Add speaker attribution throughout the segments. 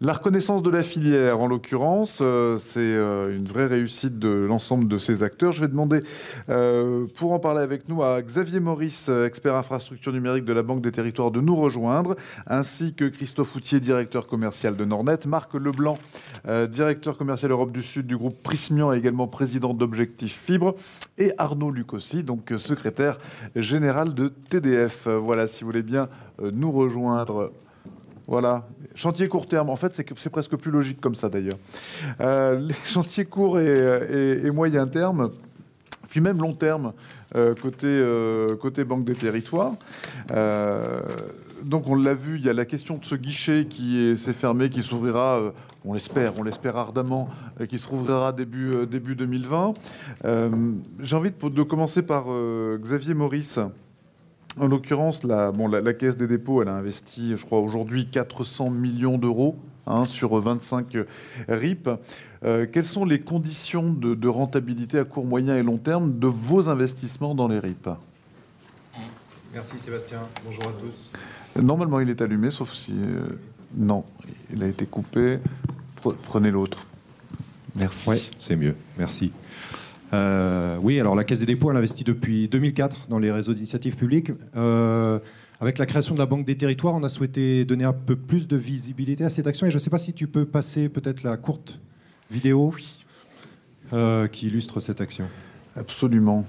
Speaker 1: La reconnaissance de la filière, en l'occurrence, c'est une vraie réussite de l'ensemble de ces acteurs. Je vais demander, pour en parler avec nous, à Xavier Maurice, expert infrastructure numérique de la Banque des Territoires, de nous rejoindre, ainsi que Christophe Houtier, directeur commercial de Nordnet, Marc Leblanc, directeur commercial Europe du Sud du groupe Prismian et également président d'Objectif Fibre, et Arnaud Lucossi, donc secrétaire général de TDF. Voilà, si vous voulez bien nous rejoindre. Voilà, chantier court terme, en fait c'est presque plus logique comme ça d'ailleurs. Les chantiers courts et moyen terme, puis même long terme, côté Banque des Territoires. Donc on l'a vu, il y a la question de ce guichet qui s'est fermé, qui s'ouvrira, on l'espère ardemment, qui se rouvrira début 2020. J'ai envie de commencer par Xavier Maurice. En l'occurrence, la Caisse des dépôts, elle a investi, je crois, aujourd'hui 400 millions d'euros sur 25 RIP. Quelles sont les conditions de rentabilité à court, moyen et long terme de vos investissements dans les RIP?
Speaker 2: Merci Sébastien, bonjour à tous.
Speaker 1: Normalement, il est allumé, sauf si... non, il a été coupé. Prenez l'autre. Merci.
Speaker 2: Oui, c'est mieux, merci. Oui, alors la Caisse des dépôts, elle investit depuis 2004 dans les réseaux d'initiative publique. Avec la création de la Banque des Territoires, on a souhaité donner un peu plus de visibilité à cette action. Et je ne sais pas si tu peux passer peut-être la courte vidéo qui illustre cette action.
Speaker 1: Absolument.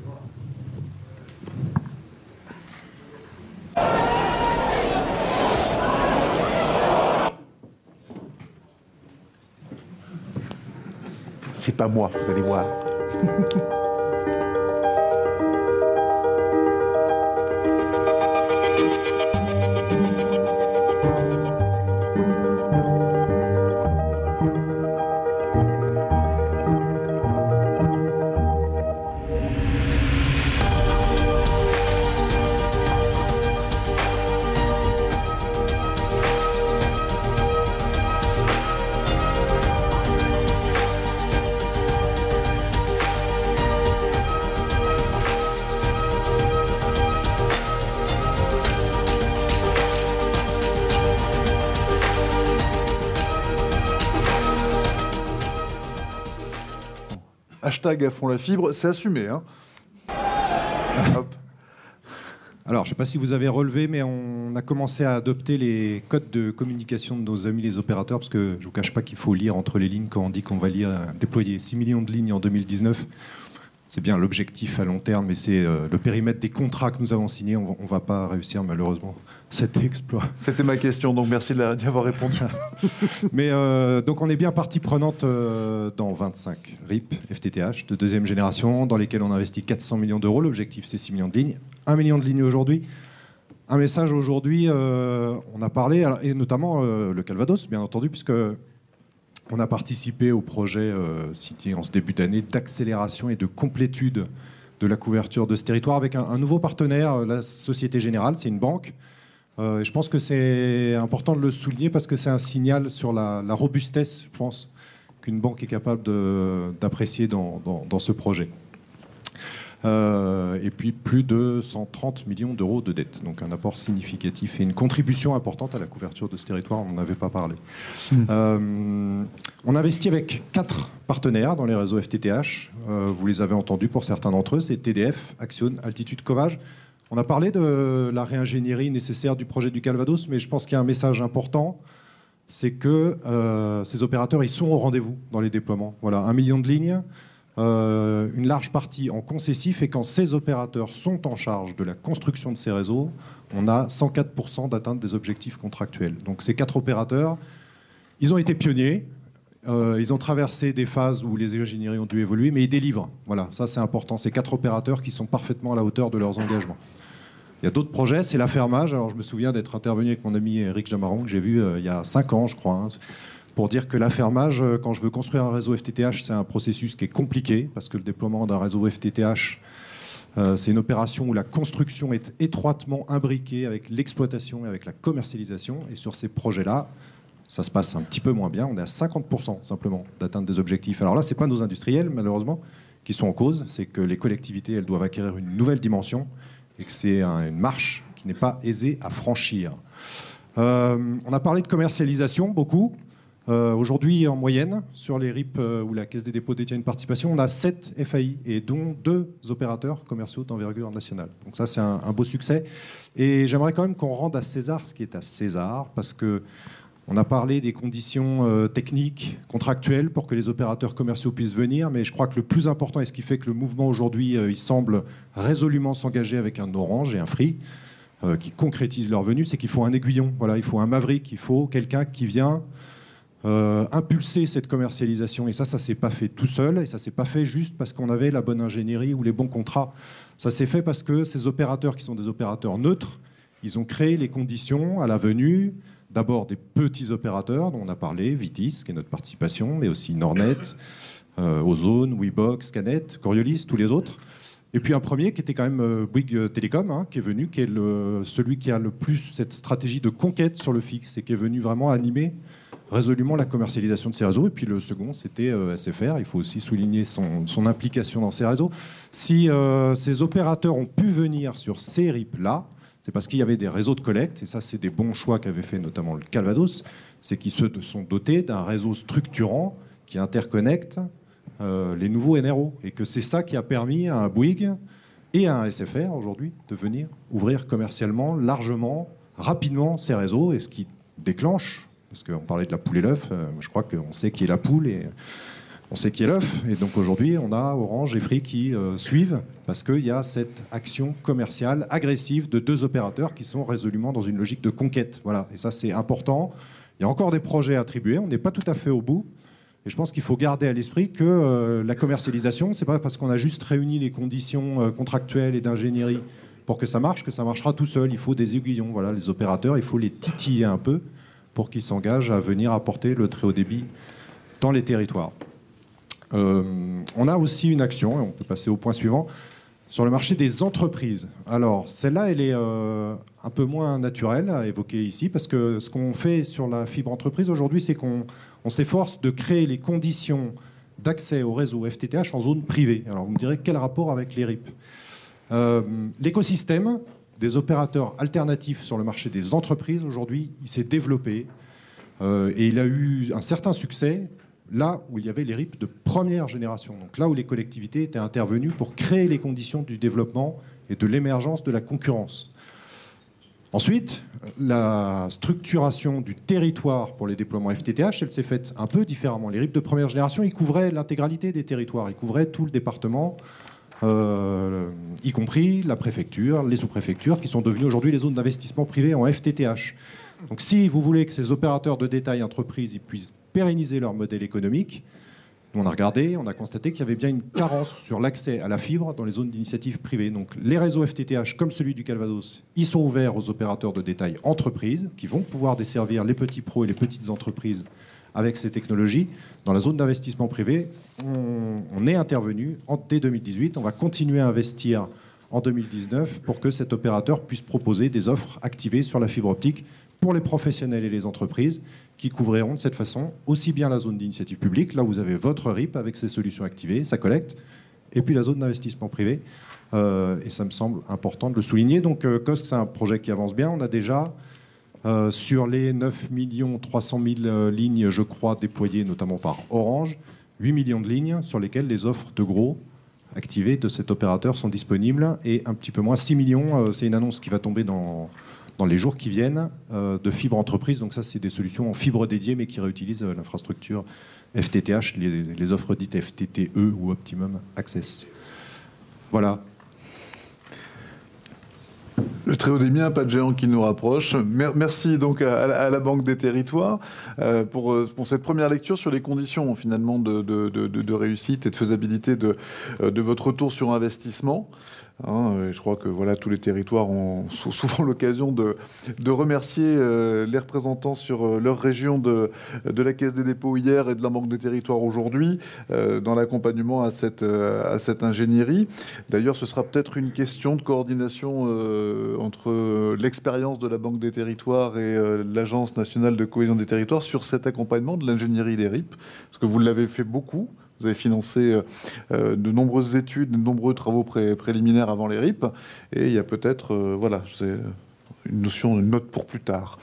Speaker 1: C'est pas moi, vous allez voir. Hashtag à fond la fibre, c'est assumé. Hein. Hop.
Speaker 2: Alors, je ne sais pas si vous avez relevé, mais on a commencé à adopter les codes de communication de nos amis les opérateurs, parce que je ne vous cache pas qu'il faut lire entre les lignes quand on dit qu'on va déployer 6 millions de lignes en 2019. C'est bien l'objectif à long terme, mais c'est le périmètre des contrats que nous avons signés. On ne va pas réussir, malheureusement, cet exploit.
Speaker 1: C'était ma question, donc merci d'y avoir répondu.
Speaker 2: Mais donc on est bien partie prenante dans 25 RIP FTTH de deuxième génération, dans lesquels on investit 400 millions d'euros. L'objectif, c'est 6 millions de lignes. 1 million de lignes aujourd'hui. Un message aujourd'hui, on a parlé, et notamment le Calvados, bien entendu, puisque... On a participé au projet cité en ce début d'année d'accélération et de complétude de la couverture de ce territoire avec un nouveau partenaire, la Société Générale, c'est une banque. Et je pense que c'est important de le souligner parce que c'est un signal sur la robustesse, je pense, qu'une banque est capable d'apprécier dans ce projet. Et puis plus de 130 millions d'euros de dette, donc un apport significatif et une contribution importante à la couverture de ce territoire, on n'en avait pas parlé. On investit avec 4 partenaires dans les réseaux FTTH, vous les avez entendus pour certains d'entre eux, c'est TDF, Axione, Altitude, Covage. On a parlé de la réingénierie nécessaire du projet du Calvados, mais je pense qu'il y a un message important, c'est que ces opérateurs, ils sont au rendez-vous dans les déploiements. Voilà, 1 million de lignes, une large partie en concessif, et quand ces opérateurs sont en charge de la construction de ces réseaux, on a 104% d'atteinte des objectifs contractuels. Donc ces 4 opérateurs, ils ont été pionniers, ils ont traversé des phases où les ingénieries ont dû évoluer, mais ils délivrent. Voilà, ça c'est important. Ces 4 opérateurs qui sont parfaitement à la hauteur de leurs engagements. Il y a d'autres projets, c'est l'affermage. Alors je me souviens d'être intervenu avec mon ami Eric Jamaron, que j'ai vu il y a 5 ans, je crois, pour dire que l'affermage, quand je veux construire un réseau FTTH, c'est un processus qui est compliqué, parce que le déploiement d'un réseau FTTH, c'est une opération où la construction est étroitement imbriquée avec l'exploitation et avec la commercialisation. Et sur ces projets-là, ça se passe un petit peu moins bien. On est à 50% simplement d'atteinte des objectifs. Alors là, ce n'est pas nos industriels, malheureusement, qui sont en cause. C'est que les collectivités, elles doivent acquérir une nouvelle dimension et que c'est une marche qui n'est pas aisée à franchir. On a parlé de commercialisation beaucoup. Aujourd'hui, en moyenne, sur les RIP où la Caisse des dépôts détient une participation, on a 7 FAI et dont 2 opérateurs commerciaux d'envergure nationale. Donc ça, c'est un beau succès. Et j'aimerais quand même qu'on rende à César ce qui est à César, parce que on a parlé des conditions techniques, contractuelles, pour que les opérateurs commerciaux puissent venir, mais je crois que le plus important, et ce qui fait que le mouvement aujourd'hui, il semble résolument s'engager avec un Orange et un Free, qui concrétisent leur venue, c'est qu'il faut un aiguillon. Voilà, il faut un maverick, il faut quelqu'un qui vient impulser cette commercialisation. Et ça s'est pas fait tout seul, et ça s'est pas fait juste parce qu'on avait la bonne ingénierie ou les bons contrats. Ça s'est fait parce que ces opérateurs, qui sont des opérateurs neutres, ils ont créé les conditions à la venue, d'abord des petits opérateurs dont on a parlé, Vitis, qui est notre participation, mais aussi Nornet, Ozone, Webox, Scanet, Coriolis, tous les autres. Et puis un premier qui était quand même Bouygues Télécom, hein, qui est venu, qui est celui qui a le plus cette stratégie de conquête sur le fixe et qui est venu vraiment animer résolument la commercialisation de ces réseaux. Et puis le second, c'était SFR. Il faut aussi souligner son implication dans ces réseaux. Si ces opérateurs ont pu venir sur ces RIP-là, c'est parce qu'il y avait des réseaux de collecte, et ça, c'est des bons choix qu'avait fait notamment le Calvados, c'est qu'ils se sont dotés d'un réseau structurant qui interconnecte les nouveaux NRO. Et que c'est ça qui a permis à un Bouygues et à un SFR, aujourd'hui, de venir ouvrir commercialement, largement, rapidement ces réseaux, et ce qui déclenche, parce qu'on parlait de la poule et l'œuf, je crois qu'on sait qui est la poule et on sait qui est l'œuf. Et donc aujourd'hui, on a Orange et Free qui suivent, parce qu'il y a cette action commerciale agressive de 2 opérateurs qui sont résolument dans une logique de conquête. Voilà. Et ça, c'est important. Il y a encore des projets à attribuer. On n'est pas tout à fait au bout. Et je pense qu'il faut garder à l'esprit que la commercialisation, c'est pas parce qu'on a juste réuni les conditions contractuelles et d'ingénierie pour que ça marche, que ça marchera tout seul. Il faut des aiguillons. Voilà, les opérateurs, il faut les titiller un peu pour qu'ils s'engagent à venir apporter le très haut débit dans les territoires. On a aussi une action, et on peut passer au point suivant, sur le marché des entreprises. Alors, celle-là, elle est un peu moins naturelle à évoquer ici, parce que ce qu'on fait sur la fibre entreprise aujourd'hui, c'est qu'on s'efforce de créer les conditions d'accès au réseau FTTH en zone privée. Alors, vous me direz, quel rapport avec les RIP ? L'écosystème des opérateurs alternatifs sur le marché des entreprises, aujourd'hui, il s'est développé et il a eu un certain succès là où il y avait les RIP de première génération, donc là où les collectivités étaient intervenues pour créer les conditions du développement et de l'émergence de la concurrence. Ensuite, la structuration du territoire pour les déploiements FTTH, elle s'est faite un peu différemment. Les RIP de première génération, ils couvraient l'intégralité des territoires, ils couvraient tout le département, y compris la préfecture, les sous-préfectures, qui sont devenues aujourd'hui les zones d'investissement privé en FTTH. Donc si vous voulez que ces opérateurs de détail entreprises ils puissent pérenniser leur modèle économique, on a regardé, on a constaté qu'il y avait bien une carence sur l'accès à la fibre dans les zones d'initiative privée. Donc les réseaux FTTH comme celui du Calvados, ils sont ouverts aux opérateurs de détail entreprises qui vont pouvoir desservir les petits pros et les petites entreprises avec ces technologies. Dans la zone d'investissement privé, on est intervenu dès 2018. On va continuer à investir en 2019 pour que cet opérateur puisse proposer des offres activées sur la fibre optique pour les professionnels et les entreprises qui couvriront de cette façon aussi bien la zone d'initiative publique, là où vous avez votre RIP avec ses solutions activées, sa collecte, et puis la zone d'investissement privé. Et ça me semble important de le souligner. Donc COSC, c'est un projet qui avance bien. On a déjà, sur les 9 300 000 lignes, je crois, déployées notamment par Orange, 8 millions de lignes sur lesquelles les offres de gros activées de cet opérateur sont disponibles, et un petit peu moins, 6 millions, c'est une annonce qui va tomber dans les jours qui viennent, de fibre entreprise. Donc ça, c'est des solutions en fibre dédiée, mais qui réutilisent l'infrastructure FTTH, les offres dites FTTE ou Optimum Access. Voilà.
Speaker 1: Le très haut débit, un pas de géant qui nous rapproche. Merci donc à la Banque des Territoires pour cette première lecture sur les conditions finalement de réussite et de faisabilité de votre retour sur investissement. Je crois que voilà, tous les territoires ont souvent l'occasion de remercier les représentants sur leur région de la Caisse des dépôts hier et de la Banque des Territoires aujourd'hui dans l'accompagnement à cette ingénierie. D'ailleurs, ce sera peut-être une question de coordination entre l'expérience de la Banque des Territoires et l'Agence nationale de cohésion des territoires sur cet accompagnement de l'ingénierie des RIP, parce que vous l'avez fait beaucoup. Vous avez financé de nombreuses études, de nombreux travaux préliminaires avant les RIP. Et il y a peut-être une note pour plus tard.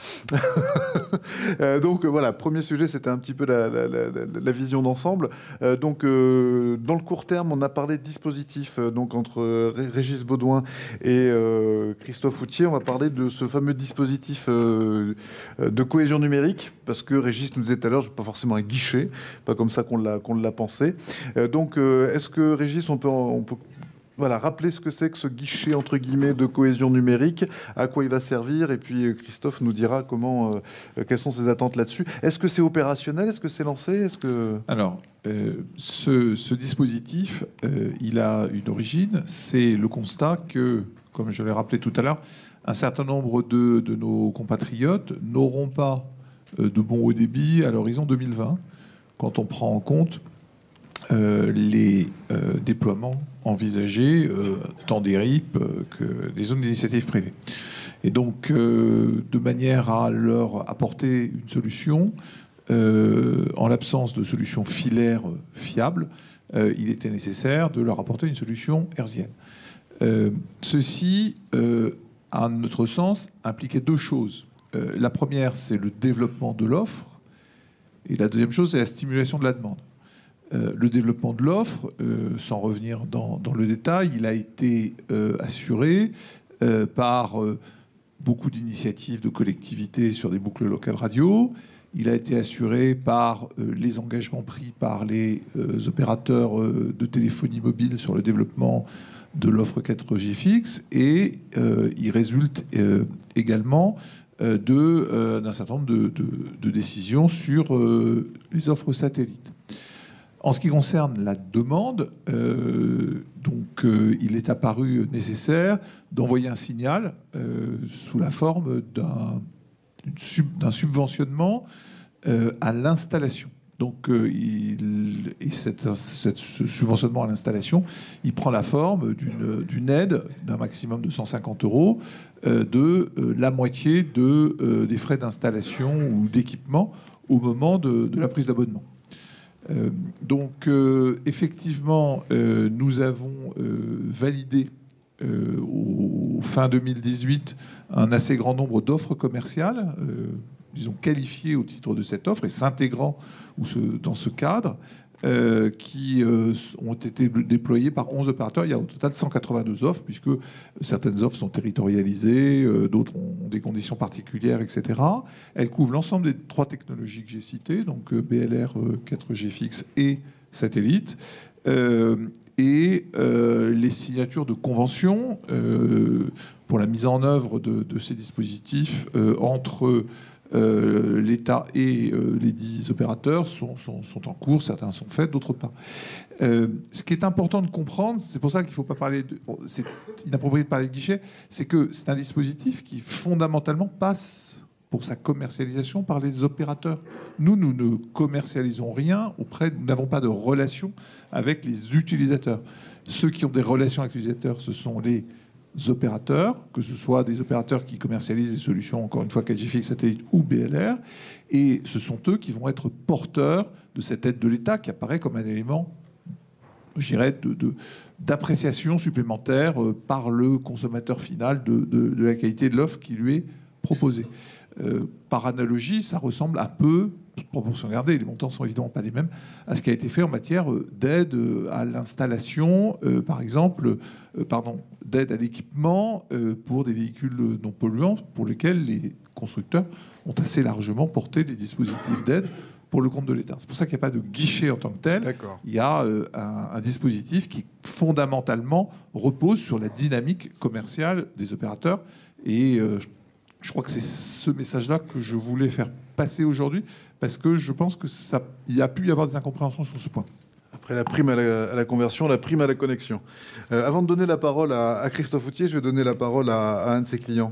Speaker 1: Donc voilà, premier sujet, c'était un petit peu la vision d'ensemble. Donc dans le court terme, on a parlé de dispositifs donc entre Régis Baudouin et Christophe Houtier. On va parler de ce fameux dispositif de cohésion numérique, parce que Régis nous disait tout à l'heure, pas forcément un guichet, pas comme ça qu'on l'a pensé. Donc est-ce que Régis, on peut voilà, rappeler ce que c'est que ce guichet entre guillemets de cohésion numérique, à quoi il va servir, et puis Christophe nous dira quelles sont ses attentes là-dessus. Est-ce que c'est opérationnel? Est-ce que c'est lancé?
Speaker 3: Alors, ce dispositif, il a une origine, c'est le constat que, comme je l'ai rappelé tout à l'heure, un certain nombre de nos compatriotes n'auront pas de bon haut débit à l'horizon 2020, quand on prend en compte les déploiements envisagés, tant des RIP que des zones d'initiative privée. Et donc, de manière à leur apporter une solution, en l'absence de solution filaire fiable, il était nécessaire de leur apporter une solution hertzienne. Ceci, à notre sens, impliquait deux choses. La première, c'est le développement de l'offre, et la deuxième chose, c'est la stimulation de la demande. Le développement de l'offre, sans revenir dans le détail, il a été assuré par beaucoup d'initiatives de collectivités sur des boucles locales radio. Il a été assuré par les engagements pris par les opérateurs de téléphonie mobile sur le développement de l'offre 4G fixe. Et il résulte également d'un certain nombre de décisions sur les offres satellites. En ce qui concerne la demande, il est apparu nécessaire d'envoyer un signal sous la forme d'un subventionnement à l'installation. Donc, ce subventionnement à l'installation, il prend la forme d'une aide d'un maximum de 150 € de la moitié des frais d'installation ou d'équipement au moment de la prise d'abonnement. Effectivement, nous avons validé au fin 2018 un assez grand nombre d'offres commerciales, disons qualifiées au titre de cette offre et s'intégrant dans ce cadre, qui ont été déployées par 11 opérateurs. Il y a au total 182 offres, puisque certaines offres sont territorialisées, d'autres ont des conditions particulières, etc. Elles couvrent l'ensemble des 3 technologies que j'ai citées, donc BLR, 4G fixe et satellite. Et les signatures de conventions pour la mise en œuvre de ces dispositifs entre l'État et les 10 opérateurs sont en cours, certains sont faits, d'autres pas. Ce qui est important de comprendre, c'est pour ça qu'il ne faut pas parler c'est inapproprié de parler de guichet, c'est que c'est un dispositif qui fondamentalement passe pour sa commercialisation par les opérateurs. Nous ne commercialisons rien nous n'avons pas de relation avec les utilisateurs. Ceux qui ont des relations avec les utilisateurs, ce sont les opérateurs, que ce soit des opérateurs qui commercialisent des solutions, encore une fois, 4G fixe, satellite ou BLR, et ce sont eux qui vont être porteurs de cette aide de l'État qui apparaît comme un élément, je dirais, d'appréciation supplémentaire par le consommateur final de la qualité de l'offre qui lui est proposée. Par analogie, ça ressemble un peu, proportion gardée, les montants sont évidemment pas les mêmes, à ce qui a été fait en matière d'aide à l'installation, par exemple, d'aide à l'équipement pour des véhicules non polluants, pour lesquels les constructeurs ont assez largement porté des dispositifs d'aide pour le compte de l'État. C'est pour ça qu'il n'y a pas de guichet en tant que tel.
Speaker 1: D'accord.
Speaker 3: Il y a un dispositif qui fondamentalement repose sur la dynamique commerciale des opérateurs. Et je crois que c'est ce message-là que je voulais faire passer aujourd'hui, parce que je pense qu'il y a pu y avoir des incompréhensions sur ce point.
Speaker 1: Après la prime à la conversion, la prime à la connexion. Avant de donner la parole à Christophe Houtier, je vais donner la parole à un de ses clients.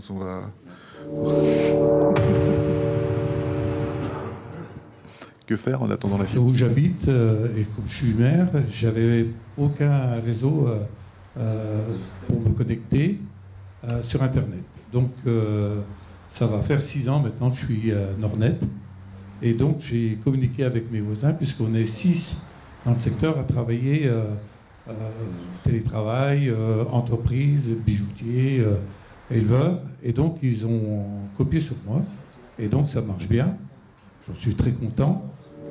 Speaker 1: Que faire en attendant la fin?
Speaker 4: Où j'habite, et comme je suis maire, j'avais aucun réseau pour me connecter sur Internet. Donc, ça va faire 6 ans maintenant que je suis Nordnet. Et donc, j'ai communiqué avec mes voisins, puisqu'on est 6 dans le secteur à travailler télétravail, entreprise, bijoutier, éleveurs, et donc ils ont copié sur moi, et donc ça marche bien. J'en suis très content.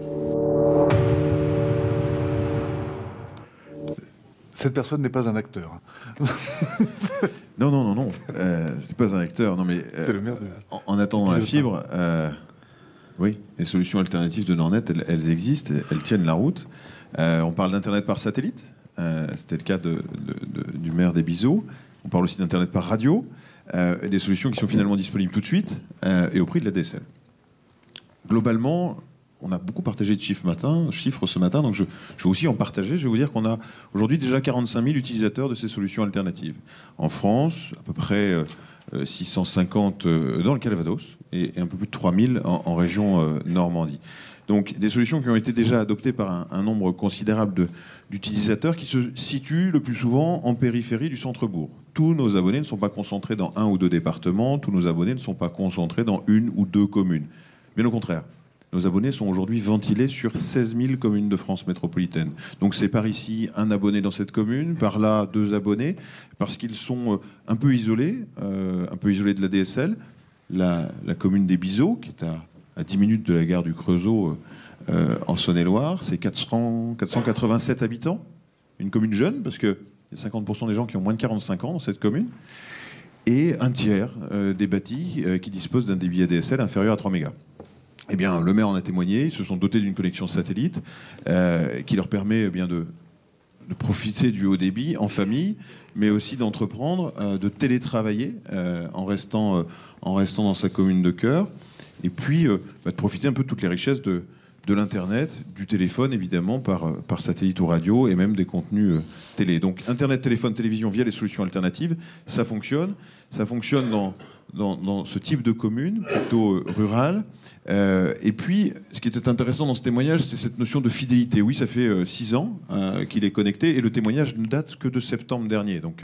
Speaker 1: Cette personne n'est pas un acteur.
Speaker 5: Non. C'est pas un acteur. Non, mais
Speaker 1: C'est le maire de...
Speaker 5: en attendant la fibre, oui, les solutions alternatives de Nordnet, elles existent, elles tiennent la route. On parle d'Internet par satellite. C'était le cas du maire des Biseaux. On parle aussi d'Internet par radio. Des solutions qui sont finalement disponibles tout de suite et au prix de la DSL. Globalement, on a beaucoup partagé de chiffres ce matin, donc je vais aussi en partager. Je vais vous dire qu'on a aujourd'hui déjà 45 000 utilisateurs de ces solutions alternatives. En France, à peu près 650 dans le Calvados et un peu plus de 3 000 en région Normandie. Donc des solutions qui ont été déjà adoptées par un nombre considérable d'utilisateurs qui se situent le plus souvent en périphérie du centre-bourg. Tous nos abonnés ne sont pas concentrés dans un ou deux départements, tous nos abonnés ne sont pas concentrés dans une ou deux communes. Bien au contraire. Nos abonnés sont aujourd'hui ventilés sur 16 000 communes de France métropolitaine. Donc c'est par ici un abonné dans cette commune, par là 2 abonnés, parce qu'ils sont un peu isolés de la DSL. La commune des Biseaux, qui est à 10 minutes de la gare du Creusot en Saône-et-Loire, c'est 487 habitants. Une commune jeune, parce qu'il y a 50% des gens qui ont moins de 45 ans dans cette commune. Et un tiers des bâtis qui disposent d'un débit ADSL inférieur à 3 mégas. Eh bien, le maire en a témoigné. Ils se sont dotés d'une connexion satellite qui leur permet de profiter du haut débit en famille, mais aussi d'entreprendre, de télétravailler en restant dans sa commune de cœur, et puis de profiter un peu de toutes les richesses de l'Internet, du téléphone évidemment par satellite ou radio, et même des contenus télé. Donc Internet, téléphone, télévision via les solutions alternatives, ça fonctionne. Ça fonctionne dans ce type de commune, plutôt rurale. Et puis, ce qui était intéressant dans ce témoignage, c'est cette notion de fidélité. Oui, ça fait 6 ans qu'il est connecté, et le témoignage ne date que de septembre dernier. Donc,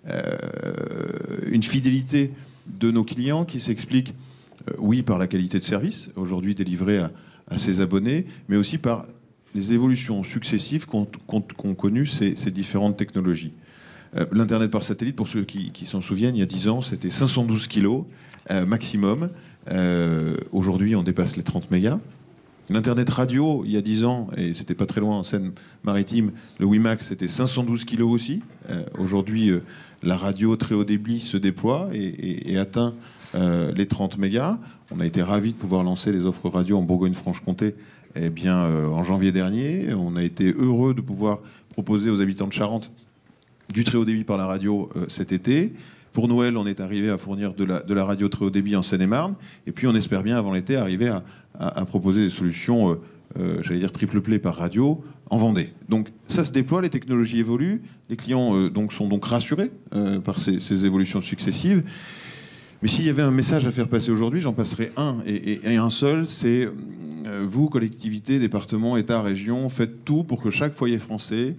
Speaker 5: une fidélité de nos clients qui s'explique, oui, par la qualité de service, aujourd'hui délivrée à ses abonnés, mais aussi par les évolutions successives qu'ont connues ces différentes technologies. L'Internet par satellite, pour ceux qui s'en souviennent, il y a 10 ans, c'était 512 kilos maximum. Aujourd'hui, on dépasse les 30 mégas. L'Internet radio, il y a 10 ans, et c'était pas très loin en Seine-Maritime, le WiMAX, c'était 512 kilos aussi. Aujourd'hui, la radio très haut débit se déploie et atteint les 30 mégas. On a été ravis de pouvoir lancer les offres radio en Bourgogne-Franche-Comté en janvier dernier. On a été heureux de pouvoir proposer aux habitants de Charente du très haut débit par la radio cet été. Pour Noël, on est arrivé à fournir de la radio très haut débit en Seine-et-Marne. Et puis, on espère bien, avant l'été, arriver à proposer des solutions, triple play par radio en Vendée. Donc, ça se déploie, les technologies évoluent. Les clients sont donc rassurés par ces évolutions successives. Mais s'il y avait un message à faire passer aujourd'hui, j'en passerai un, et un seul, c'est vous, collectivités, départements, États, régions, faites tout pour que chaque foyer français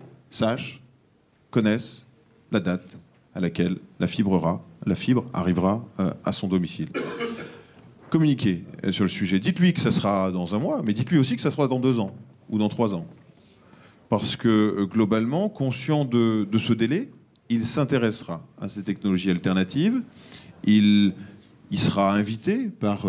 Speaker 5: connaisse la date à laquelle la fibre arrivera à son domicile. Communiquez sur le sujet. Dites-lui que ça sera dans 1 mois, mais dites-lui aussi que ça sera dans 2 ans ou dans 3 ans. Parce que globalement, conscient de ce délai, il s'intéressera à ces technologies alternatives. Il sera invité par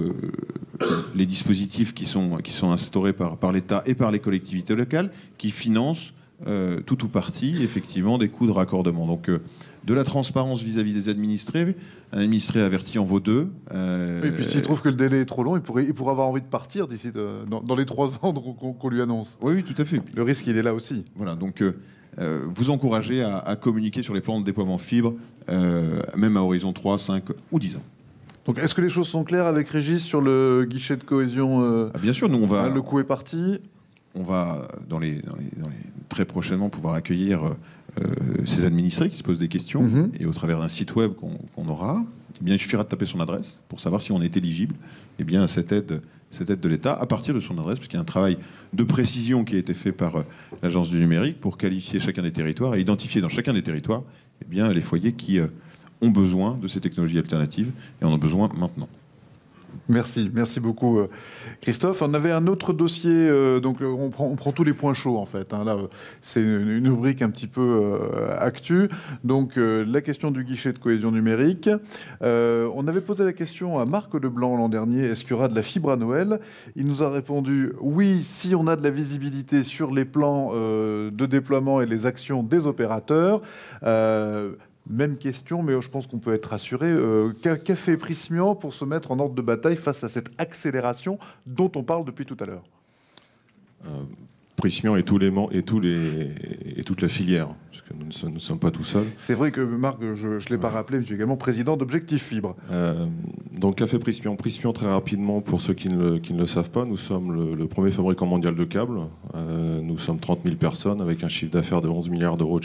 Speaker 5: les dispositifs qui sont instaurés par l'État et par les collectivités locales qui financent tout ou partie, effectivement, des coûts de raccordement. Donc, de la transparence vis-à-vis des administrés. Un administré averti en vaut 2.
Speaker 1: Et puis, s'il trouve que le délai est trop long, il pourrait avoir envie de partir d'ici dans les 3 ans qu'on lui annonce.
Speaker 5: Oui, tout à fait.
Speaker 1: Le risque, il est là aussi.
Speaker 5: Voilà, donc vous encouragez à communiquer sur les plans de déploiement fibre, même à horizon 3, 5 ou 10 ans.
Speaker 1: Donc, est-ce que les choses sont claires avec Régis sur le guichet de cohésion
Speaker 5: Bien sûr, nous,
Speaker 1: le coup est parti.
Speaker 5: On va, très prochainement, pouvoir accueillir ces administrés qui se posent des questions, et au travers d'un site web qu'on aura, il suffira de taper son adresse pour savoir si on est éligible à cette aide de l'État à partir de son adresse, parce qu'il y a un travail de précision qui a été fait par l'Agence du numérique pour qualifier chacun des territoires et identifier dans chacun des territoires les foyers qui ont besoin de ces technologies alternatives, et en ont besoin maintenant.
Speaker 1: Merci beaucoup Christophe. On avait un autre dossier, donc on prend tous les points chauds en fait. Là, c'est une rubrique un petit peu actu. Donc la question du guichet de cohésion numérique. On avait posé la question à Marc Leblanc l'an dernier, est-ce qu'il y aura de la fibre à Noël? Il nous a répondu oui, si on a de la visibilité sur les plans de déploiement et les actions des opérateurs. Même question, mais je pense qu'on peut être rassuré. Qu'a fait Prysmian pour se mettre en ordre de bataille face à cette accélération dont on parle depuis tout à l'heure?
Speaker 6: Prysmian et toute la filière, parce que nous ne sommes pas tout seuls.
Speaker 1: C'est vrai que Marc, je ne l'ai pas rappelé, mais je suis également président d'Objectif Fibre.
Speaker 6: Donc qu'a fait Prysmian? Prysmian, très rapidement, pour ceux qui ne le savent pas, nous sommes le premier fabricant mondial de câbles. Nous sommes 30 000 personnes avec un chiffre d'affaires de 11 milliards d'euros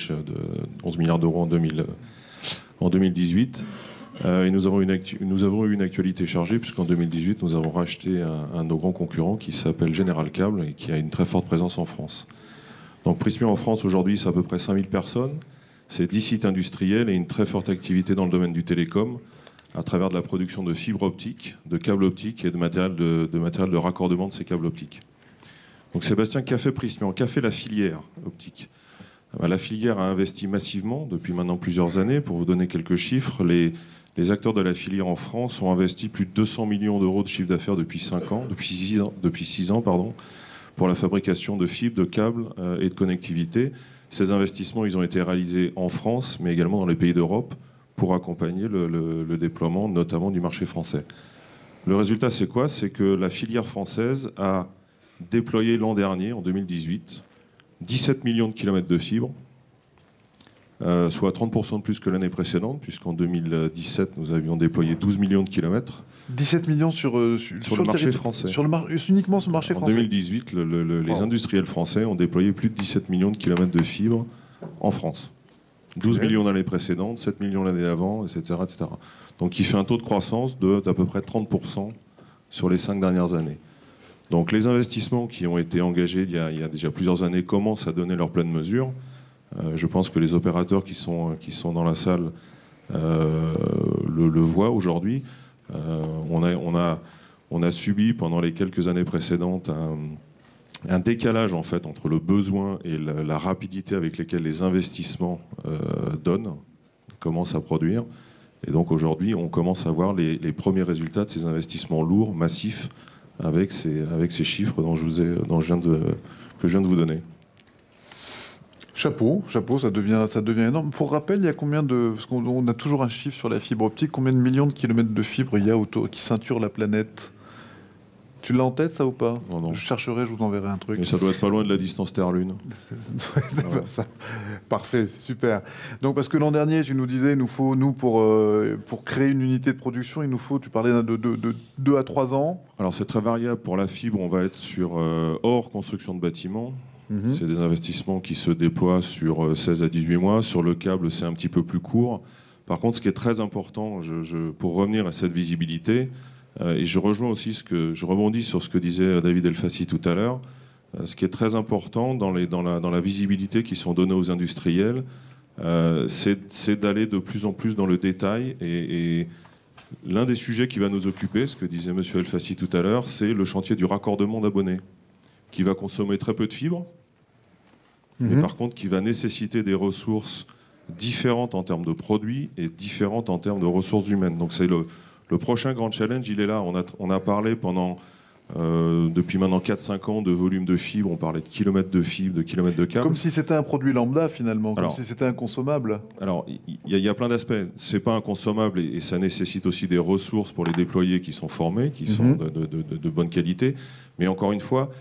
Speaker 6: en 2018. Et nous avons eu une actualité chargée, puisqu'en 2018, nous avons racheté un de nos grands concurrents qui s'appelle General Câble et qui a une très forte présence en France. Donc Prysmian en France, aujourd'hui, c'est à peu près 5000 personnes. C'est 10 sites industriels et une très forte activité dans le domaine du télécom, à travers de la production de fibres optiques, de câbles optiques et de matériel de raccordement de ces câbles optiques. Donc Sébastien, qu'a fait Prysmian? Qu'a fait la filière optique? La filière a investi massivement depuis maintenant plusieurs années. Pour vous donner quelques chiffres, les acteurs de la filière en France ont investi plus de 200 millions d'euros de chiffre d'affaires depuis 6 ans, pour la fabrication de fibres, de câbles et de connectivité. Ces investissements, ils ont été réalisés en France, mais également dans les pays d'Europe, pour accompagner le déploiement, notamment du marché français. Le résultat, c'est quoi? C'est que la filière française a déployé l'an dernier, en 2018, 17 millions de kilomètres de fibres, soit 30% de plus que l'année précédente, puisqu'en 2017, nous avions déployé 12 millions de kilomètres.
Speaker 1: 17 millions sur le
Speaker 6: marché français.
Speaker 1: Uniquement sur le marché français.
Speaker 6: En 2018, les industriels français ont déployé plus de 17 millions de kilomètres de fibres en France. 12 millions l'année précédente, 7 millions l'année avant, etc., etc. Donc il fait un taux de croissance d'à peu près 30% sur les 5 dernières années. Donc les investissements qui ont été engagés il y a déjà plusieurs années commencent à donner leur pleine mesure. Je pense que les opérateurs qui sont dans la salle le voient aujourd'hui. On a subi pendant les quelques années précédentes un décalage en fait entre le besoin et la rapidité avec lesquels les investissements commencent à produire. Et donc aujourd'hui, on commence à voir les premiers résultats de ces investissements lourds, massifs, avec ces chiffres que je viens de vous donner.
Speaker 1: Chapeau, ça devient énorme. Pour rappel, il y a combien de... Parce qu'on a toujours un chiffre sur la fibre optique. Combien de millions de kilomètres de fibres il y a autour, qui ceinturent la planète? Tu l'as en tête, ça, ou pas?
Speaker 6: Non.
Speaker 1: Je chercherai, je vous enverrai un truc.
Speaker 6: Mais ça doit être pas loin de la distance Terre-Lune.
Speaker 1: Ça. Parfait, super. Donc, parce que l'an dernier, tu nous disais, il nous faut, pour créer une unité de production, il nous faut, tu parlais de 2 à 3 ans.
Speaker 6: Alors, c'est très variable. Pour la fibre, on va être sur hors construction de bâtiments. C'est des investissements qui se déploient sur 16 à 18 mois. Sur le câble, c'est un petit peu plus court. Par contre, ce qui est très important, pour revenir à cette visibilité, et je rebondis sur ce que disait David Elfassi tout à l'heure, ce qui est très important dans la visibilité qui sont données aux industriels, c'est d'aller de plus en plus dans le détail. Et l'un des sujets qui va nous occuper, ce que disait M. Elfassi tout à l'heure, c'est le chantier du raccordement d'abonnés, qui va consommer très peu de fibres, mais par contre qui va nécessiter des ressources différentes en termes de produits et différentes en termes de ressources humaines. Donc c'est le prochain grand challenge, il est là. On a parlé depuis maintenant 4-5 ans de volume de fibres, on parlait de kilomètres de fibres, de kilomètres de câbles.
Speaker 1: Comme si c'était un produit lambda finalement, comme si c'était inconsommable.
Speaker 6: Alors il y a plein d'aspects. C'est pas inconsommable et ça nécessite aussi des ressources pour les déployer qui sont formés, qui sont de bonne qualité. Mais encore une fois,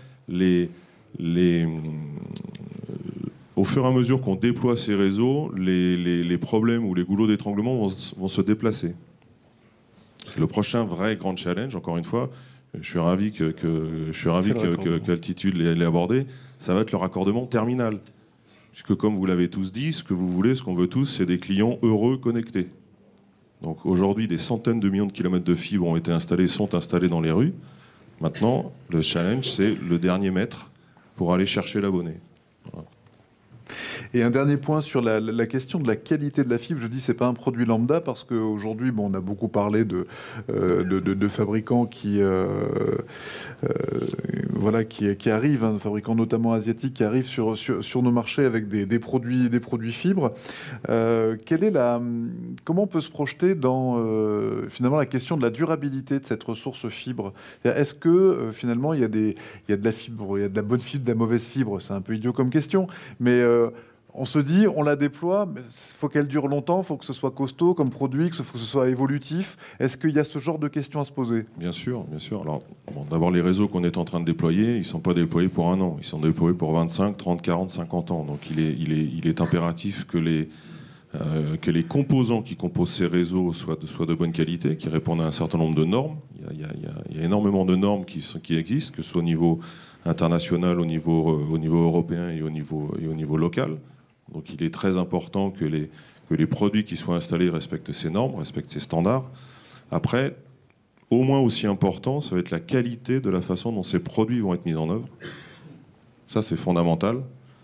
Speaker 6: au fur et à mesure qu'on déploie ces réseaux, les problèmes ou les goulots d'étranglement vont se déplacer. Le prochain vrai grand challenge, encore une fois, je suis ravi qu'Altitude l'ait abordé, ça va être le raccordement terminal. Puisque comme vous l'avez tous dit, ce que vous voulez, ce qu'on veut tous, c'est des clients heureux connectés. Donc aujourd'hui, des centaines de millions de kilomètres de fibres sont installés dans les rues. Maintenant, le challenge, c'est le dernier mètre pour aller chercher l'abonné. Voilà.
Speaker 1: Et un dernier point sur la question de la qualité de la fibre. Je dis c'est pas un produit lambda parce qu'aujourd'hui, on a beaucoup parlé de fabricants qui arrivent, de fabricants notamment asiatiques qui arrivent sur nos marchés avec des produits fibres. Comment on peut se projeter dans finalement la question de la durabilité de cette ressource fibre? Est-ce que finalement il y a de la fibre, il y a de la bonne fibre, de la mauvaise fibre? C'est un peu idiot comme question, mais on se dit, on la déploie, mais il faut qu'elle dure longtemps, il faut que ce soit costaud comme produit, il faut que ce soit évolutif. Est-ce qu'il y a ce genre de questions à se poser?
Speaker 6: Bien sûr, bien sûr. Alors, d'abord, les réseaux qu'on est en train de déployer, ils ne sont pas déployés pour 1 an. Ils sont déployés pour 25, 30, 40, 50 ans. Donc, il est impératif que les composants qui composent ces réseaux soient de bonne qualité, qui répondent à un certain nombre de normes. Il y a énormément de normes qui existent, que ce soit au niveau international, au niveau européen et au niveau local. Donc il est très important que les produits qui soient installés respectent ces normes, respectent ces standards. Après, au moins aussi important, ça va être la qualité de la façon dont ces produits vont être mis en œuvre. Ça, c'est fondamental.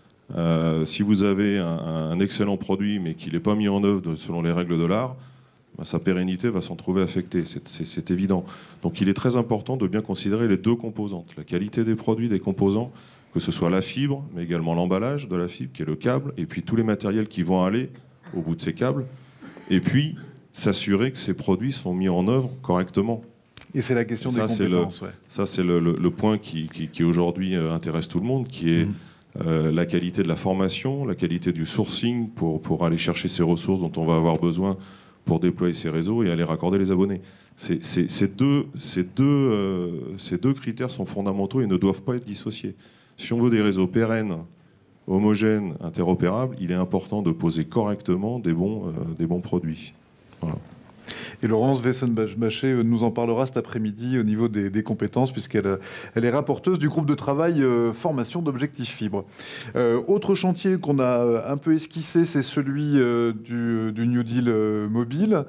Speaker 6: Si vous avez un excellent produit, mais qu'il n'est pas mis en œuvre selon les règles de l'art, sa pérennité va s'en trouver affectée, c'est évident. Donc il est très important de bien considérer les deux composantes, la qualité des produits, des composants, que ce soit la fibre, mais également l'emballage de la fibre, qui est le câble, et puis tous les matériels qui vont aller au bout de ces câbles, et puis s'assurer que ces produits sont mis en œuvre correctement.
Speaker 1: Et c'est la question des compétences.
Speaker 6: Ça, c'est le point qui aujourd'hui intéresse tout le monde, qui est la qualité de la formation, la qualité du sourcing pour aller chercher ces ressources dont on va avoir besoin pour déployer ces réseaux et aller raccorder les abonnés. Ces deux critères sont fondamentaux et ne doivent pas être dissociés. Si on veut des réseaux pérennes, homogènes, interopérables, il est important de poser correctement des bons produits. Voilà.
Speaker 1: Et Laurence Wessenbacher nous en parlera cet après-midi au niveau des compétences, puisqu'elle est rapporteuse du groupe de travail formation d'objectifs fibres. Autre chantier qu'on a un peu esquissé, c'est celui du New Deal mobile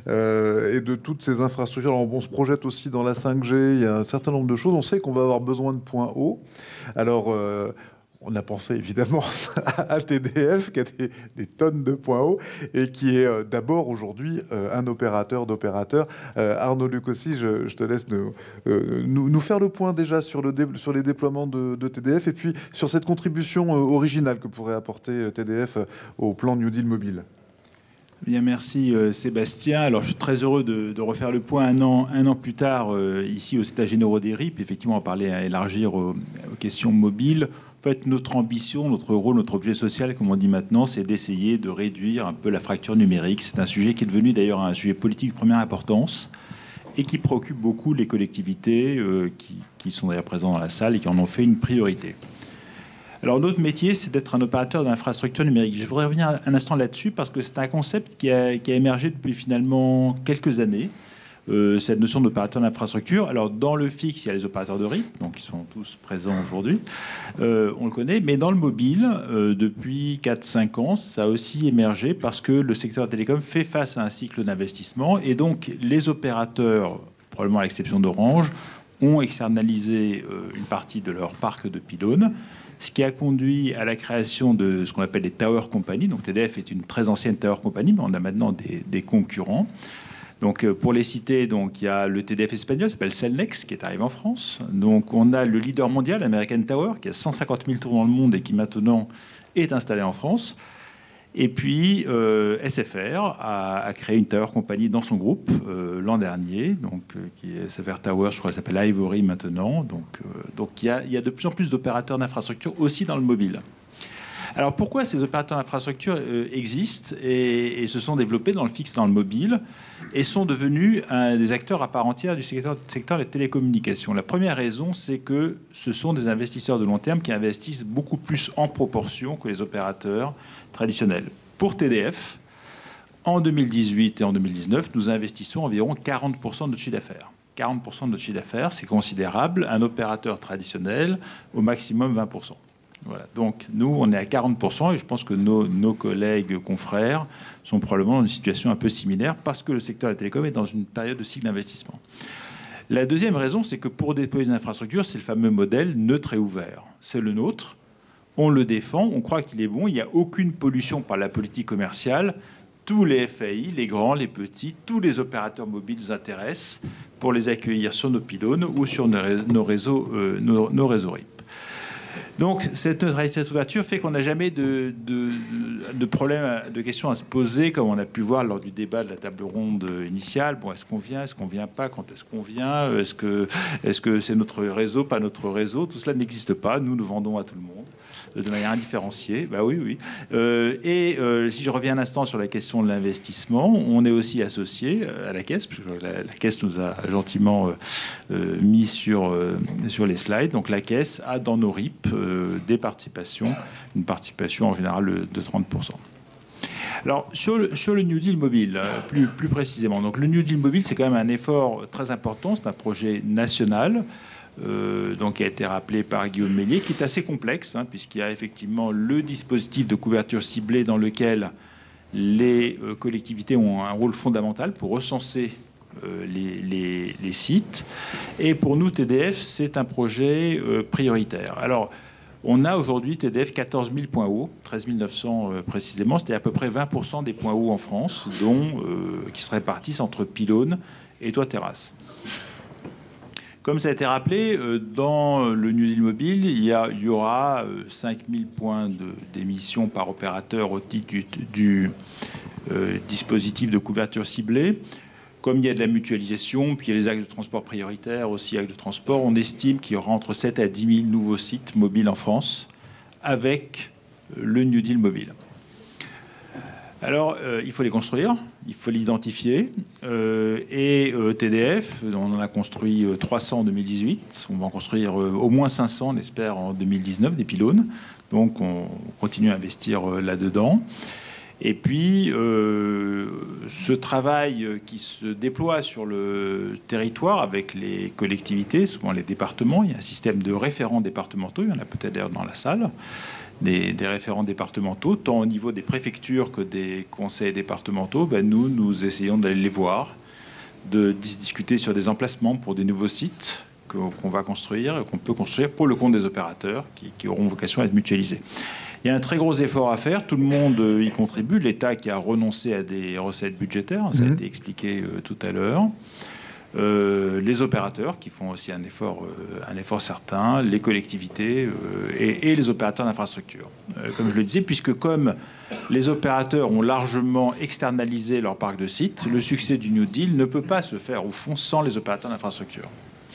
Speaker 1: et de toutes ces infrastructures. Alors, on se projette aussi dans la 5G, il y a un certain nombre de choses. On sait qu'on va avoir besoin de points hauts. Alors, on a pensé évidemment à TDF, qui a des tonnes de points hauts et qui est d'abord aujourd'hui un opérateur d'opérateurs. Arnaud Luc aussi, je te laisse nous faire le point déjà sur les déploiements de TDF et puis sur cette contribution originale que pourrait apporter TDF au plan New Deal mobile.
Speaker 7: Bien, merci Sébastien. Alors, je suis très heureux de refaire le point un an plus tard ici aux États généraux des RIP. Effectivement, on parlait à élargir aux questions mobiles. En fait, notre ambition, notre rôle, notre objet social, comme on dit maintenant, c'est d'essayer de réduire un peu la fracture numérique. C'est un sujet qui est devenu d'ailleurs un sujet politique de première importance et qui préoccupe beaucoup les collectivités qui sont d'ailleurs présentes dans la salle et qui en ont fait une priorité. Alors, notre métier, c'est d'être un opérateur d'infrastructure numérique. Je voudrais revenir un instant là-dessus parce que c'est un concept qui a émergé depuis finalement quelques années. Cette notion d'opérateur d'infrastructure. Alors, dans le fixe, il y a les opérateurs de RIP, donc ils sont tous présents aujourd'hui. On le connaît. Mais dans le mobile, depuis 4-5 ans, ça a aussi émergé parce que le secteur télécom fait face à un cycle d'investissement. Et donc, les opérateurs, probablement à l'exception d'Orange, ont externalisé une partie de leur parc de pylônes, ce qui a conduit à la création de ce qu'on appelle les tower companies. Donc, TDF est une très ancienne tower company, mais on a maintenant des concurrents. Donc, pour les citer, donc, il y a le TDF espagnol, qui s'appelle Cellnex, qui est arrivé en France. Donc, on a le leader mondial, American Tower, qui a 150 000 tours dans le monde et qui maintenant est installé en France. Et puis, SFR a créé une tower company dans son groupe l'an dernier, donc, qui est SFR Tower, je crois qu'elle s'appelle Ivory maintenant. Donc il y a de plus en plus d'opérateurs d'infrastructure aussi dans le mobile. Alors pourquoi ces opérateurs d'infrastructure existent et se sont développés dans le fixe, dans le mobile, et sont devenus des acteurs à part entière du secteur des télécommunications? La première raison, c'est que ce sont des investisseurs de long terme qui investissent beaucoup plus en proportion que les opérateurs traditionnels. Pour TDF, en 2018 et en 2019, nous investissons environ 40% de notre chiffre d'affaires. 40% de notre chiffre d'affaires, c'est considérable. Un opérateur traditionnel, au maximum 20%. Voilà. Donc, nous, on est à 40% et je pense que nos collègues confrères sont probablement dans une situation un peu similaire parce que le secteur de la télécom est dans une période de cycle d'investissement. La deuxième raison, c'est que pour déployer des infrastructures, c'est le fameux modèle neutre et ouvert. C'est le nôtre. On le défend, on croit qu'il est bon, il n'y a aucune pollution par la politique commerciale. Tous les FAI, les grands, les petits, tous les opérateurs mobiles nous intéressent pour les accueillir sur nos pylônes ou sur nos réseaux RIP. Donc, cette neutralité de couverture fait qu'on n'a jamais de problème, de questions à se poser, comme on a pu voir lors du débat de la table ronde initiale. Bon, est-ce qu'on vient pas, quand est-ce qu'on vient, est-ce que c'est notre réseau, pas notre réseau? Tout cela n'existe pas. Nous vendons à tout le monde de manière indifférenciée. Bah oui. Si je reviens un instant sur la question de l'investissement, on est aussi associé à la Caisse, parce que la Caisse nous a gentiment mis sur les slides. Donc la Caisse a dans nos RIP des participations, une participation en général de 30%. Alors, sur le New Deal mobile, plus précisément. Donc, le New Deal mobile, c'est quand même un effort très important. C'est un projet national, qui a été rappelé par Guillaume Meillier, qui est assez complexe, puisqu'il y a effectivement le dispositif de couverture ciblée dans lequel les collectivités ont un rôle fondamental pour recenser les sites. Et pour nous, TDF, c'est un projet prioritaire. Alors, on a aujourd'hui TDF 14 000 points hauts, 13 900 précisément. C'était à peu près 20% des points hauts en France, qui se répartissent entre pylônes et toits terrasses. Comme ça a été rappelé, dans le New Deal mobile, il y aura 5 000 points d'émission par opérateur au titre du dispositif de couverture ciblée. Comme il y a de la mutualisation, puis il y a les axes de transport prioritaires, aussi axes de transport, on estime qu'il y aura entre 7 à 10 000 nouveaux sites mobiles en France avec le New Deal mobile. Alors, il faut les construire, il faut l'identifier. TDF, on en a construit 300 en 2018. On va en construire au moins 500, on espère, en 2019, des pylônes. Donc, on continue à investir là-dedans. Et puis, ce travail qui se déploie sur le territoire avec les collectivités, souvent les départements, il y a un système de référents départementaux, il y en a peut-être d'ailleurs dans la salle, des référents départementaux, tant au niveau des préfectures que des conseils départementaux. Nous essayons d'aller les voir, de discuter sur des emplacements pour des nouveaux sites qu'on va construire, qu'on peut construire pour le compte des opérateurs qui auront vocation à être mutualisés. Il y a un très gros effort à faire, tout le monde y contribue, l'État qui a renoncé à des recettes budgétaires, ça a été expliqué tout à l'heure, les opérateurs qui font aussi un effort certain, les collectivités et les opérateurs d'infrastructure. Comme je le disais, puisque comme les opérateurs ont largement externalisé leur parc de sites, le succès du New Deal ne peut pas se faire au fond sans les opérateurs d'infrastructure.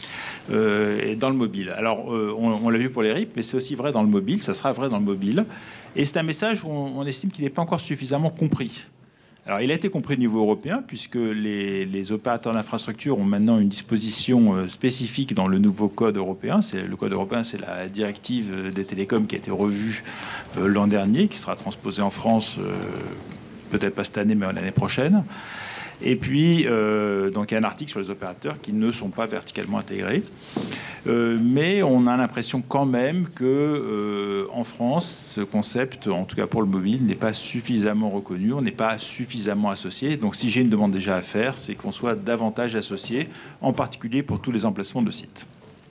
Speaker 7: Et dans le mobile. Alors, on l'a vu pour les RIP, mais c'est aussi vrai dans le mobile, ça sera vrai dans le mobile. Et c'est un message où on estime qu'il n'est pas encore suffisamment compris. Alors, il a été compris au niveau européen, puisque les opérateurs d'infrastructure ont maintenant une disposition spécifique dans le nouveau code européen. Le code européen, c'est la directive des télécoms qui a été revue l'an dernier, qui sera transposée en France, peut-être pas cette année, mais l'année prochaine. Et puis, donc il y a un article sur les opérateurs qui ne sont pas verticalement intégrés. Mais on a l'impression quand même que en France, ce concept, en tout cas pour le mobile, n'est pas suffisamment reconnu, on n'est pas suffisamment associé. Donc si j'ai une demande déjà à faire, c'est qu'on soit davantage associé, en particulier pour tous les emplacements de sites.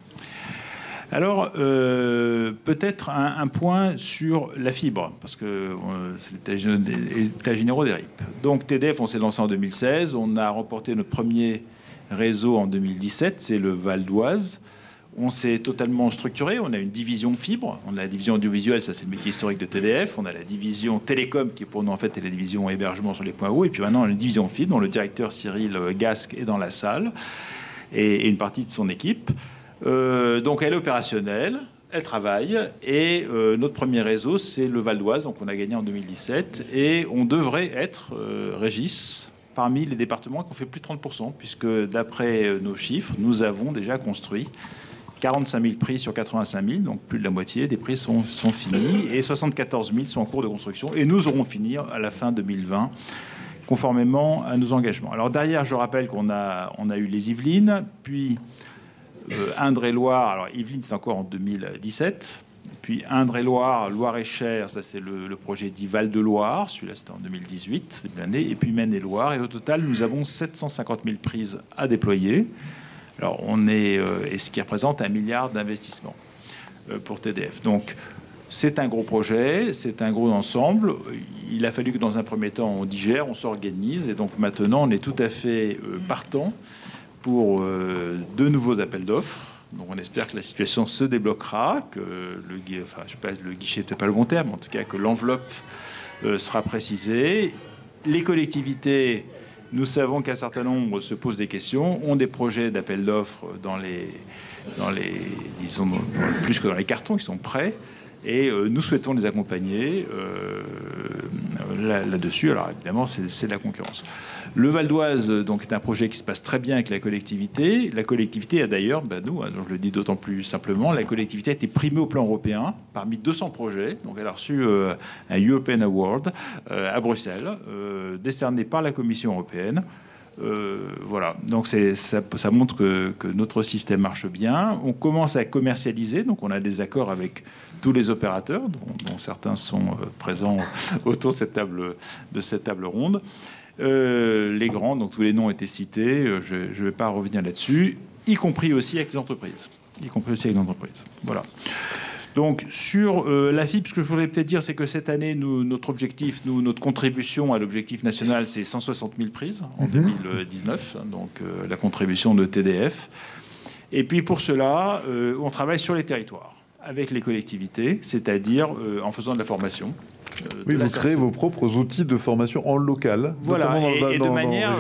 Speaker 7: Alors, peut-être un point sur la fibre, parce que c'est l'état généraux des RIP. Donc, TDF, on s'est lancé en 2016. On a remporté notre premier réseau en 2017, c'est le Val d'Oise. On s'est totalement structuré. On a une division fibre. On a la division audiovisuelle, ça c'est le métier historique de TDF. On a la division télécom, qui pour nous, en fait, est la division hébergement sur les points hauts. Et puis maintenant, on a une division fibre, dont le directeur Cyril Gasque est dans la salle, et une partie de son équipe. Donc elle est opérationnelle, elle travaille, et notre premier réseau, c'est le Val d'Oise, donc on a gagné en 2017, et on devrait être, Régis, parmi les départements qui ont fait plus de 30%, puisque d'après nos chiffres, nous avons déjà construit 45 000 prix sur 85 000, donc plus de la moitié des prix sont finis, et 74 000 sont en cours de construction, et nous aurons fini à la fin 2020, conformément à nos engagements. Alors derrière, je rappelle qu'on a eu les Yvelines, puis Indre-et-Loire, alors Yvelines c'est encore en 2017, puis Indre-et-Loire, Loire-et-Cher, ça c'est le projet dit Val-de-Loire, celui-là c'était en 2018, début d'année, et puis Maine-et-Loire, et au total nous avons 750 000 prises à déployer. Alors on est, et ce qui représente 1 milliard d'investissements pour TDF. Donc C'est un gros projet, c'est un gros ensemble. Il a fallu que dans un premier temps, on digère, on s'organise. Et donc maintenant, on est tout à fait partant pour de nouveaux appels d'offres. Donc on espère que la situation se débloquera, que le guichet n'est peut-être pas le bon terme, en tout cas que l'enveloppe sera précisée. Les collectivités, nous savons qu'un certain nombre se posent des questions, ont des projets d'appel d'offres disons, plus que dans les cartons, qui sont prêts. Et nous souhaitons les accompagner là-dessus. Alors évidemment, c'est de la concurrence. Le Val d'Oise donc, est un projet qui se passe très bien avec la collectivité. La collectivité a d'ailleurs, donc je le dis d'autant plus simplement, la collectivité a été primée au plan européen parmi 200 projets. Donc elle a reçu un European Award à Bruxelles, décerné par la Commission européenne. Voilà, donc ça montre que notre système marche bien. On commence à commercialiser, donc on a des accords avec tous les opérateurs, dont certains sont présents autour de cette table ronde. Les grands, donc tous les noms ont été cités, je ne vais pas revenir là-dessus, y compris aussi avec les entreprises. Voilà. Donc, sur la fibre, ce que je voudrais peut-être dire, c'est que cette année, notre objectif, notre contribution à l'objectif national, c'est 160 000 prises en 2019, donc la contribution de TDF. Et puis, pour cela, on travaille sur les territoires, avec les collectivités, c'est-à-dire en faisant de la formation.
Speaker 1: Oui, vous créez vos propres outils de formation en local,
Speaker 7: voilà, et de manière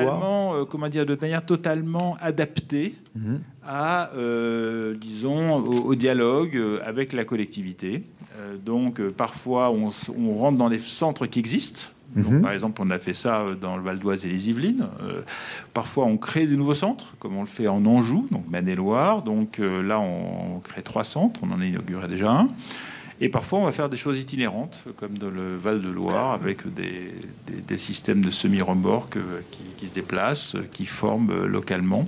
Speaker 1: totalement
Speaker 7: adaptée à, disons, au dialogue avec la collectivité. Donc, parfois, on rentre dans des centres qui existent. Donc, par exemple, on a fait ça dans le Val d'Oise et les Yvelines. Parfois, on crée des nouveaux centres, comme on le fait en Anjou, donc Maine-et-Loire. Donc là, on crée 3 centres. On en a inauguré déjà un. Et parfois, on va faire des choses itinérantes, comme dans le Val-de-Loire, avec des systèmes de semi-remorques qui se déplacent, qui forment localement.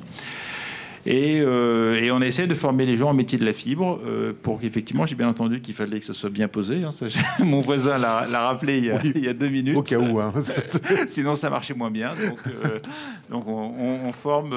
Speaker 7: Et on essaie de former les gens au métier de la fibre pour qu'effectivement, j'ai bien entendu qu'il fallait que ça soit bien posé. Hein, ça, mon voisin l'a rappelé il y a 2 minutes.
Speaker 1: Au cas où. Hein.
Speaker 7: Sinon, ça marchait moins bien. Donc on forme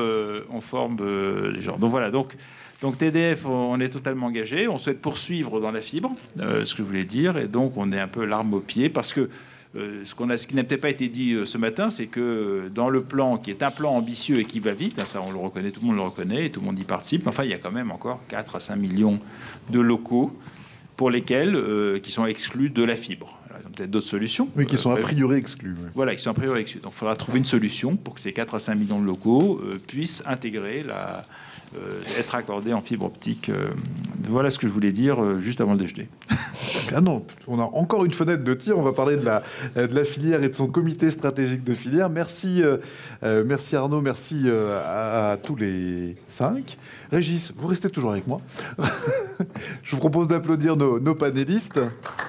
Speaker 7: les gens. Donc voilà. Donc TDF, on est totalement engagé. On souhaite poursuivre dans la fibre, ce que je voulais dire. Et donc, on est un peu l'arme au pied parce que ce qui n'a peut-être pas été dit ce matin, c'est que dans le plan, qui est un plan ambitieux et qui va vite, ça on le reconnaît, tout le monde le reconnaît et tout le monde y participe. Enfin, il y a quand même encore 4 à 5 millions de locaux pour lesquels qui sont exclus de la fibre. Alors, il y a peut-être d'autres solutions.
Speaker 1: Oui, qui sont a priori exclus. Oui.
Speaker 7: Voilà, qui sont a priori exclus. Donc, il faudra trouver une solution pour que ces 4 à 5 millions de locaux puissent intégrer être accordés en fibre optique. Voilà ce que je voulais dire juste avant le déjeuner.
Speaker 1: Ah non, on a encore une fenêtre de tir. On va parler de la filière et de son comité stratégique de filière. Merci Arnaud, merci à tous les 5. Régis, vous restez toujours avec moi. Je vous propose d'applaudir nos panélistes.